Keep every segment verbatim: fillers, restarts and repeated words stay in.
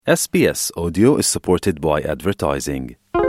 S B S Audio is supported by advertising.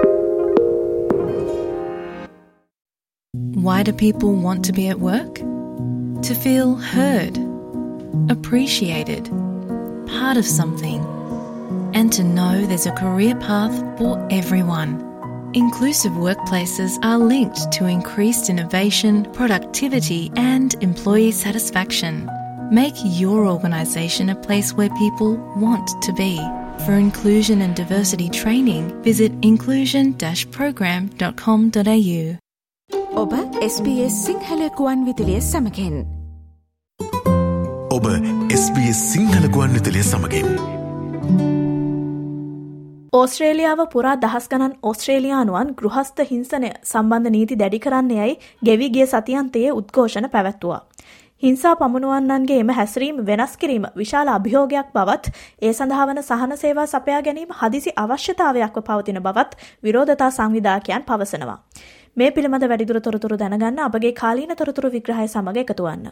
Why do people want to be at work? To feel heard, appreciated, part of something, and to know there's a career path for everyone. Inclusive workplaces are linked to increased innovation, productivity, and employee satisfaction. Make your organisation a place where people want to be. For inclusion and diversity training, visit inclusion dash program dot com dot a u. ඔබ S B S Sinhala ගුවන් විදුලිය සමගින්. ඔබ S B S Sinhala ගුවන් විදුලිය සමගින්. ඕස්ට්‍රේලියාව පුරා දහස් ගණන් ඕස්ට්‍රේලියානුවන් ගෘහස්ත හිංසනය සම්බන්ධ නීති දැඩි කරන්න යයි ගෙවි ගිය සතියන්තයේ උද්ඝෝෂණ පැවැත්වුවා. හිංසා පමුණුවන්නන්ගේ එම හැසිරීම වෙනස් කිරීම විශාල අභියෝගයක් බවත් ඒ සඳහා වන සහන සේවා සපයා ගැනීම හදිසි අවශ්‍යතාවයක්ව පවතින බවත් විරෝධතා සංවිධායකයන් පවසනවා. මේ පිළිබඳ වැඩිදුර තොරතුරු දැනගන්න අපගේ කාලීන තොරතුරු විග්‍රහය සමග එකතු වන්න.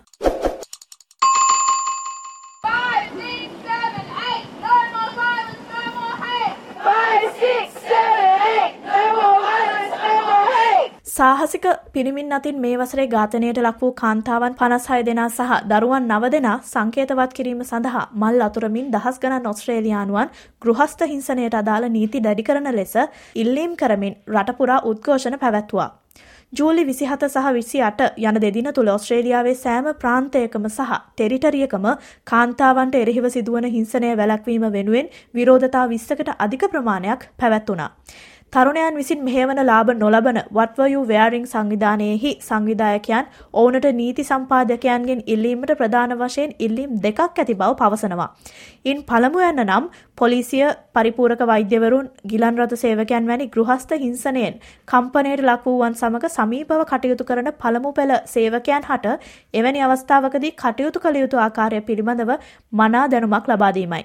සාහසික පිරිමින් අතින් මේ වසරේ ඝාතනයට ලක් වූ කාන්තාවන් පනස් හය දෙනා සහ දරුවන් නව දෙනා සංකේතවත් කිරීම සඳහා මල් අතුරමින් දහස් ගණන් ඕස්ට්‍රේලියානුවන් ගෘහස්ත හිංසනයට අදාළ නීති දැඩි කරන ලෙස ඉල්ලීම් කරමින් රට පුරා උද්ඝෝෂණ පැවැත්වුවා. ජූලි විසිහත සහ විසිඅට යන දෙදින තුල ඕස්ට්‍රේලියාවේ සෑම ප්‍රාන්තයකම සහ ටෙරිටරියකම කාන්තාවන්ට එරෙහිව සිදුවන හිංසනය වැළැක්වීම වෙනුවෙන් විරෝධතා විස්සකට අධික ප්‍රමාණයක් පැවැත්වුණා. තරුණයන් විසින් මෙහෙවන ලාභ නොලබන What Were You Wearing සංවිධානයේහි සංවිධායකයන් ඔවුනට නීති සම්පාදකයන්ගෙන් ඉල්ලීමට ප්‍රධාන වශයෙන් ඉල්ලීම් දෙකක් ඇති බව පවසනවා. ඉන් පළමුවැන්න නම් පොලිසිය, පරිපූරක වෛද්‍යවරුන්, ගිලන් රථ සේවකයන් වැනි ගෘහස්ත හිංසනයෙන් කම්පනයට ලක් වූවන් සමග සමීපව කටයුතු කරන පළමු පෙළ සේවකයන් හට එවැනි අවස්ථාවකදී කටයුතු කළ යුතු ආකාරය පිළිබඳව මනා දැනුමක් ලබා දීමයි.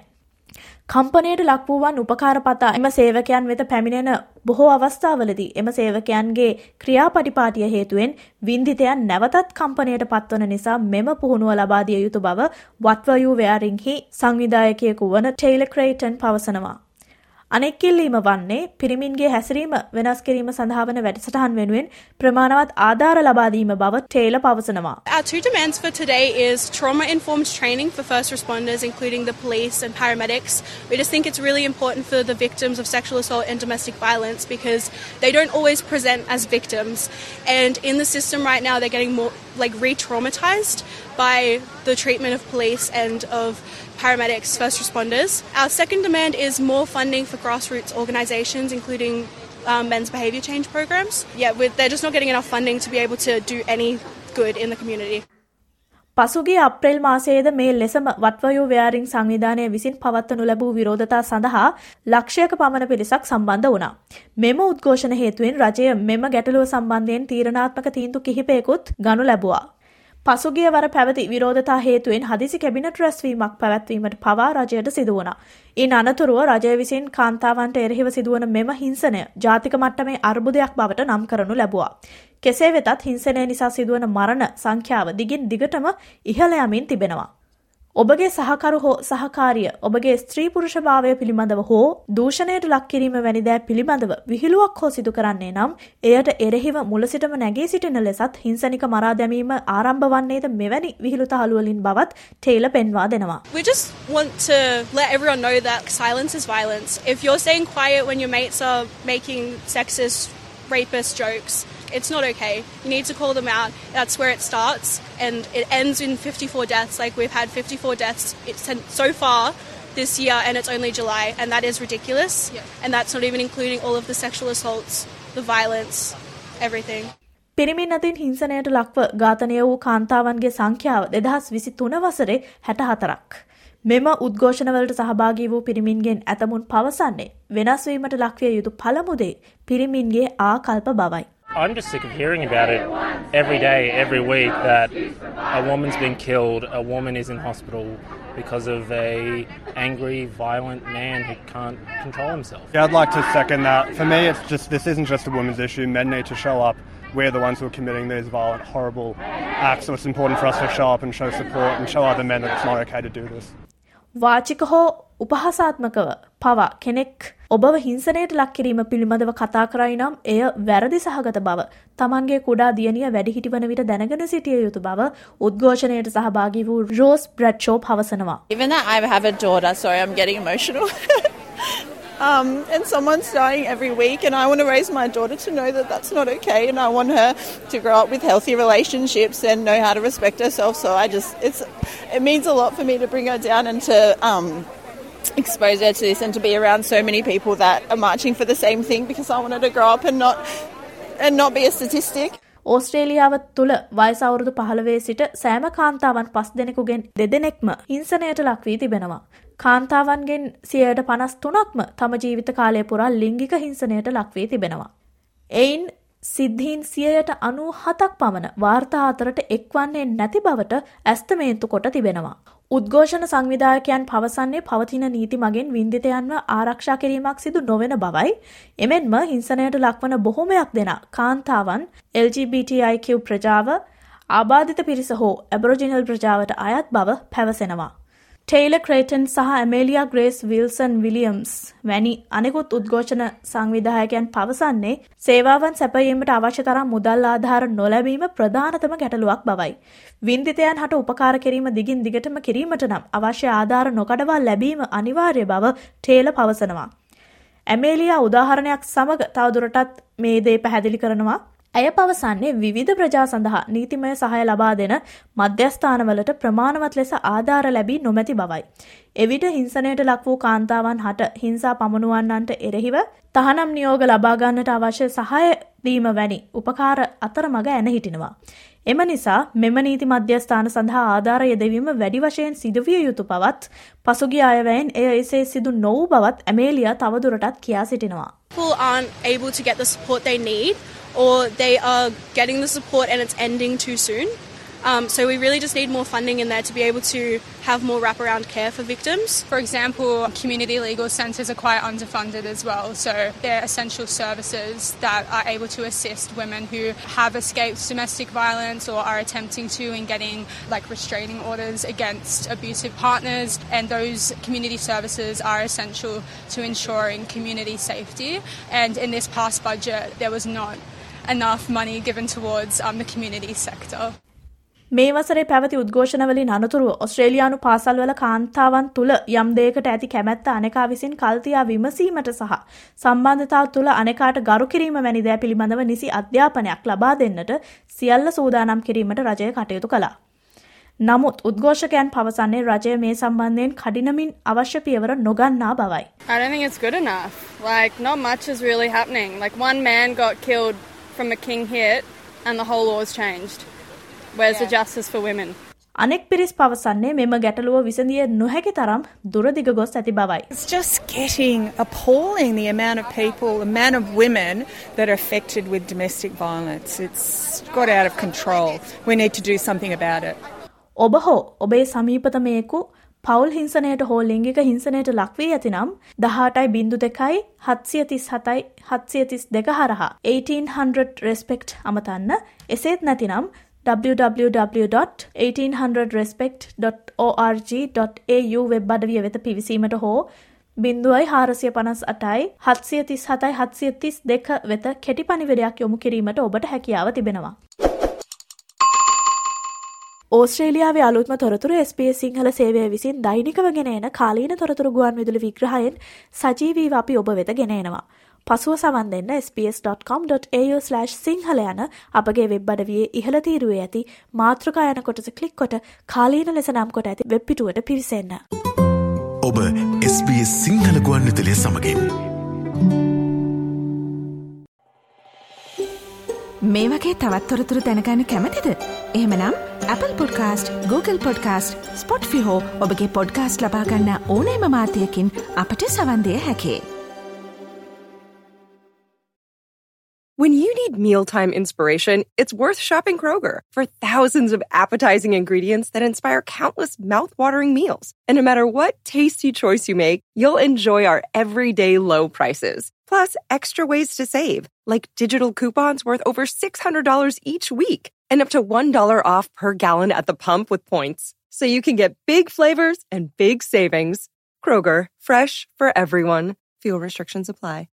කම්පනයට ලක් වූවන් උපකාර පතා එම සේවකයන් වෙත පැමිණෙන බොහෝ අවස්ථාවලදී එම සේවකයන්ගේ ක්‍රියාපටිපාටිය හේතුවෙන් වින්දිතයන් නැවතත් කම්පනයට පත්වන නිසා මෙම පුහුණුව ලබා දිය යුතු බව What Were You Wearing හි සංවිධායකයෙකු වන ටේලර් ක්‍රේටන් පවසනවා. අනෙක් ඉල්ලීම වන්නේ පිරිමින්ගේ හැසිරීම වෙනස් කිරීම සඳහා වන වැඩසටහන් වෙනුවෙන් ප්‍රමාණවත් ආධාර ලබා දීම බව ටේලර් පවසනවා. Our two demands for today is trauma-informed training for first responders, including the police and paramedics. We just think it's really important for the victims of sexual assault and domestic violence because they don't always present as victims. And in the system right now, they're getting more like re-traumatized by the treatment of police and of paramedics, first responders. Our second demand is more funding for grassroots organisations, including um, men's behaviour change programs. Yeah, they're just not getting enough funding to be able to do any good in the community. පසුගිය අප්‍රේල් මාසයේද මේ ලෙසම What Were You Wearing සංවිධානය විසින් පවත්වනු ලැබූ විරෝධතා සඳහා ලක්ෂයක පමණ පිරිසක් සම්බන්ධ වුණා. මෙම උද්ඝෝෂණ හේතුවෙන් රජය මෙම ගැටලුව සම්බන්ධයෙන් තීරණාත්මක තීන්දුව කිහිපයකුත් ගනු ලැබුවා. පසුගිය වර පැවති විරෝධතා හේතුවෙන් හදිසි කැබිනට් රැස්වීමක් පැවැත්වීමට පවා රජයට සිදු වුණා. ඉන් අනතුරුව රජය විසින් කාන්තාවන්ට එරෙහිව සිදුවන මෙම හිංසනය ජාතික මට්ටමේ අර්බුදයක් බවට නම් කරනු ලැබුවා. කෙසේ වෙතත් හිංසනය නිසා සිදුවන මරණ සංඛ්‍යාව දිගින් දිගටම ඉහළ යමින් තිබෙනවා. ඔබගේ සහකරු හෝ සහකාරිය ඔබගේ ස්ත්‍රී පුරුෂ භාවය පිළිබඳව හෝ දූෂණයට ලක් කිරීම වැනි දෑ පිළිබඳව විහිළුවක් හෝ සිදු කරන්නේ නම් එයට එරෙහිව මුල සිටම නැගී සිටින ලෙසත් හිංසනික මරා දැමීම ආරම්භ වන්නේද මෙවැනි විහිළු තහළු වලින් බවත් ටේලර් පෙන්වා දෙනවා. We just want to let everyone know that silence is violence. If you're staying quiet when your mates are making sexist, rapist jokes, it's not okay. You need to call them out. That's where it starts. And it ends in fifty-four deaths. Like, we've had fifty-four deaths so far this year, and it's only July. And that is ridiculous. Yeah. And that's not even including all of the sexual assaults, the violence, everything. පිරිමින් අතින් හිංසනයට ලක්ව ඝාතනය වූ කාන්තාවන්ගේ සංඛ්‍යාව දෙදහස් විසිතුන වසරේ හැට හතරක්. මෙම උද්ඝෝෂණවලට සහභාගී වූ පිරිමින්ගෙන් ඇතමුන් පවසන්නේ වෙනස් වීමට ලක්විය යුතු පළමු දේ පිරිමින්ගේ ආකල්ප බවයි. I'm just sick of hearing about it every day, every week, that a woman's been killed, a woman is in hospital because of a angry, violent man who can't control himself. Yeah, I'd like to second that. For me, it's just, this isn't just a women's issue. Men need to show up. We're the ones who are committing these violent, horrible acts, so it's important for us to show up and show support and show other men that it's not okay to do this. වාචික හෝ උපහාසාත්මකව පවා කෙනෙක් ඔබව හිංසනයට ලක් කිරීම පිළිබඳව කතා කරයි නම් එය වැරදි සහගත බව තමන්ගේ කුඩා දියණිය වැඩිහිටි වන විට දැනගෙන සිටිය යුතු බව උද්ඝෝෂණයට සහභාගී වූ රෝස් බ්‍රැඩ්ෂෝ පවසනවා. Even that I have a daughter, sorry I'm getting emotional. Um, and someone's dying every week and I want to raise my daughter to know that that's not okay and I want her to grow up with healthy relationships and know how to respect herself. So I just, it's, it means a lot for me to bring her down and to um, expose her to this and to be around so many people that are marching for the same thing because I want her to grow up and not, and not be a statistic. ඕස්ට්‍රේලියාව තුළ වයස අවුරුදු පහළොව සිට සෑම කාන්තාවන් පස් දෙනෙකුගෙන් දෙදෙනෙක්ම හිංසනයට ලක් වී තිබෙනවා. කාන්තාවන්ගෙන් සියයට පනස් තුනක්ම තම ජීවිත කාලය පුරා ලිංගික හිංසනයට ලක් වී තිබෙනවා. එයින් සිද්ධීන් සියයට අනූ හතක් පමණ වාර්තා අතරට එක්වන්නේ නැති බවට ඇස්තමේන්තු කොට තිබෙනවා. උද්ඝෝෂණ සංවිධායකයන් පවසන්නේ පවතින නීති මගින් වින්දිතයන්ව ආරක්ෂා කිරීමක් සිදු නොවන බවයි. එමෙන්ම හිංසනයට ලක්වන බොහෝමයක් දෙනා කාන්තාවන් එල් ජී බී ටී ආයි කියු ප්‍රජාව ආබාධිත පිරිස හෝ ඇබොරිජිනල් ප්‍රජාවට අයත් බව පැවසෙනවා. ටේලර් ක්‍රේටන් සහ ඇමේලියා ග්‍රේස් විල්සන් විලියම්ස් වැනි අනෙකුත් උද්ඝෝෂණ සංවිධායකයන් පවසන්නේ සේවාවන් සැපයීමට අවශ්‍ය තරම් මුදල් ආධාර නොලැබීම ප්‍රධානතම ගැටලුවක් බවයි. වින්දිතයන් හට උපකාර කිරීම දිගින් දිගටම කිරීමට නම් අවශ්‍ය ආධාර නොකඩවා ලැබීම අනිවාර්ය බව ටේලර් පවසනවා. ඇමේලියා උදාහරණයක් සමග තවදුරටත් මේ දේ පැහැදිලි කරනවා. ඇය පවසන්නේ විවිධ ප්‍රජා සඳහා නීතිමය සහාය ලබා දෙන මධ්‍යස්ථානවලට ප්‍රමාණවත් ලෙස ආධාර ලැබී නොමැති බවයි. එවිට හිංසනයට ලක් වූ කාන්තාවන් හට හිංසා පමුණුවන්නන්ට එරෙහිව තහනම් නියෝග ලබා ගන්නට අවශ්‍ය සහාය දීම වැනි උපකාර අතරමඟ ඇන හිටිනවා. එම නිසා මෙම නීති මධ්‍යස්ථාන සඳහා ආධාර යෙදවීම වැඩි වශයෙන් සිදුවිය යුතු බවත් පසුගිය අයවැයෙන් එය එසේ සිදු නොවූ බවත් ඇමේලියා තවදුරටත් කියා සිටිනවා. People aren't able to get the support they need, or they are getting the support and it's ending too soon. Um, so we really just need more funding in there to be able to have more wraparound care for victims. For example, community legal centres are quite underfunded as well. So they're essential services that are able to assist women who have escaped domestic violence or are attempting to in getting like restraining orders against abusive partners. And those community services are essential to ensuring community safety. And in this past budget, there was not enough money given towards um, the community sector. මේ වසරේ පැවති උද්ඝෝෂණවලින් අනතුරුව ඔස්ට්‍රේලියානු පාසල්වල කාන්තාවන් තුළ යම් දෙයකට ඇති කැමැත්ත අනෙකා විසින් කල්තියා විමසීමට සහ සම්බන්ධතාව තුළ අනෙකාට ගරු කිරීම වැනි දෑ පිළිබඳව නිසි අධ්‍යාපනයක් ලබා දෙන්නට සියල්ල සූදානම් කිරීමට රජය කටයුතු කළා. නමුත් උද්ඝෝෂකයන් පවසන්නේ රජය මේ සම්බන්ධයෙන් කඩිනමින් අවශ්‍ය පියවර නොගන්නා බවයි. I don't think it's good enough. Like not much is really happening. Like one man got killed from a king hit and the whole law's changed. Where's the justice for women? අනෙක් පිරිස් පවසන්නේ මෙම ගැටලුව විසඳිය නොහැකි තරම් දුරදිග ගොස් ඇති බවයි. It's just getting appalling the amount of people, the amount of women that are affected with domestic violence. It's got out of control. We need to do something about it. ඔබ හෝ ඔබේ සමීපතමයෙකු පවුල් හිංසනයට හෝ ලිංගික හිංසනයට ලක් වී ඇතිනම් දහඅටයි බිංදු දෙකයි හත්සිය තිස් හතයි හත්සිය තිස් දෙක හරහා eighteen hundred respect අමතන්න. එසේත් නැතිනම් w w w dot eighteen hundred respect dot org dot a u web අඩවිය වෙත පිවිසීමට හෝ බිංදුවයි හාරසිය පනස් අටයි හත්සිය තිස් හතයි හත්සිය තිස් දෙක වෙත කෙටි පණිවිඩයක් යොමු කිරීමට ඔබට හැකියාව තිබෙනවා. ඕස්ට්‍රේලියාවේ අලුත්ම තොරතුරු එස් බී එස් සිංහල සේවය විසින් දෛනිකව ගෙන එන කාලීන තොරතුරු ගුවන් විදුලි විග්‍රහයෙන් සජීවීව අපි ඔබ වෙත ගෙන එනවා. පසුව සවන් දෙන්න s b s dot com dot a u slash Sinhala යන අපගේ වෙබ් අඩවියේ ඉහළ තීරුවේ ඇති මාතෘකා යන කොටස ක්ලික් කොට කාලීන ලෙස නම් කොට ඇති වෙබ් පිටුවට පිවිසෙන්න. ඔබ එස් බී එස් සිංහල ගුවන් විදුලිය සමගින් මේ වගේ තවත් තොරතුරු දැනගන්න කැමතිද? එහෙමනම් Apple Podcast, Google Podcast, Spotify හෝ ඔබගේ podcast ලබා ගන්න ඕනෑම මාධ්‍යයකින් අපට සවන් දෙය හැකියි. When you need mealtime inspiration, it's worth shopping Kroger for thousands of appetizing ingredients that inspire countless mouth-watering meals. And no matter what tasty choice you make, you'll enjoy our everyday low prices. Plus, extra ways to save, like digital coupons worth over six hundred dollars each week and up to one dollar off per gallon at the pump with points. So you can get big flavors and big savings. Kroger, fresh for everyone. Fuel restrictions apply.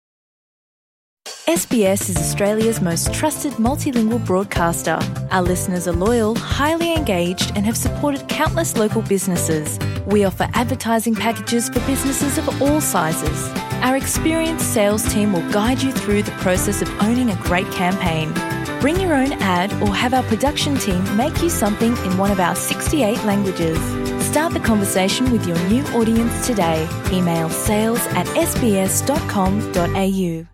S B S is Australia's most trusted multilingual broadcaster. Our listeners are loyal, highly engaged, and have supported countless local businesses. We offer advertising packages for businesses of all sizes. Our experienced sales team will guide you through the process of owning a great campaign. Bring your own ad or have our production team make you something in one of our sixty-eight languages. Start the conversation with your new audience today. Email sales at s b s dot com dot a u.